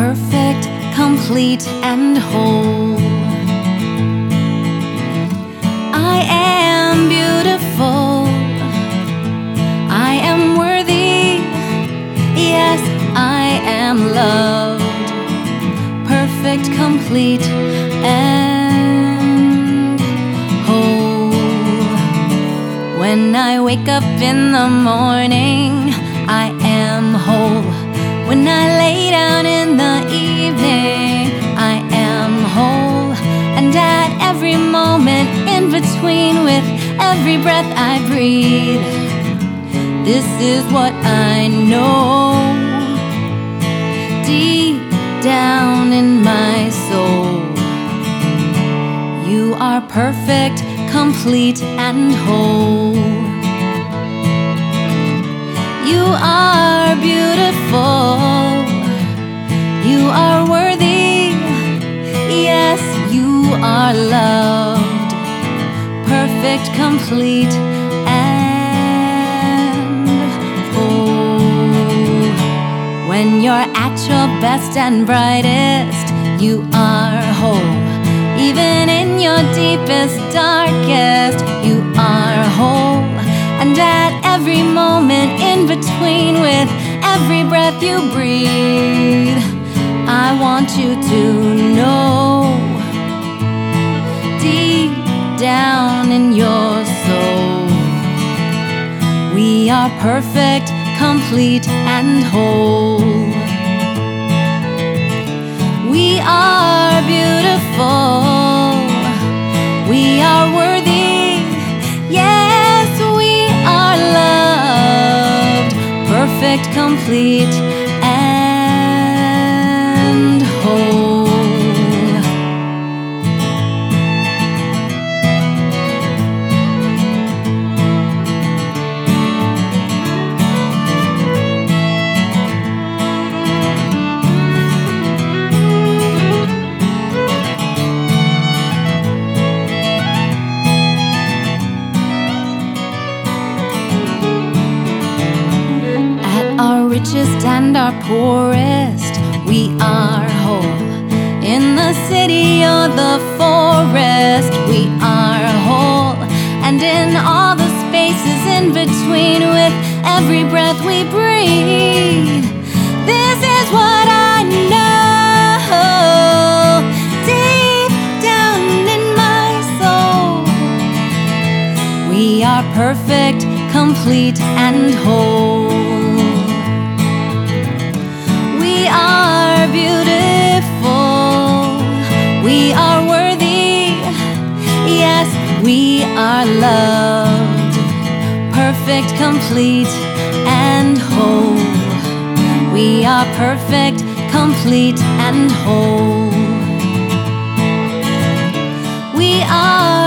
perfect, complete, and whole. I am beautiful. I am worthy. Yes, I am loved. Perfect, complete, and whole. When I wake up in the morning, I am whole. When I lay down in the evening, I am whole. And at every moment in between, with every breath I breathe, this is what I know. Deep down in my soul, you are perfect, complete, and whole. You are beautiful. You are worthy. Yes, you are loved. Perfect, complete, and whole. When you're at your best and brightest, you are whole. Even in your deepest, darkest, you are whole. And at every moment in between, with every breath you breathe, I want you to know, deep down in your soul, we are perfect, complete, and whole. We are beautiful. We are worthy. Yes, we are loved. Perfect, complete, and whole. Our richest and our poorest, we are whole. In the city or the forest, we are whole. And in all the spaces in between, with every breath we breathe, this is what I know. Deep down in my soul, we are perfect, complete, and whole. We are beautiful. We are worthy. Yes, we are loved. Perfect, complete, and whole. We are perfect, complete, and whole. We are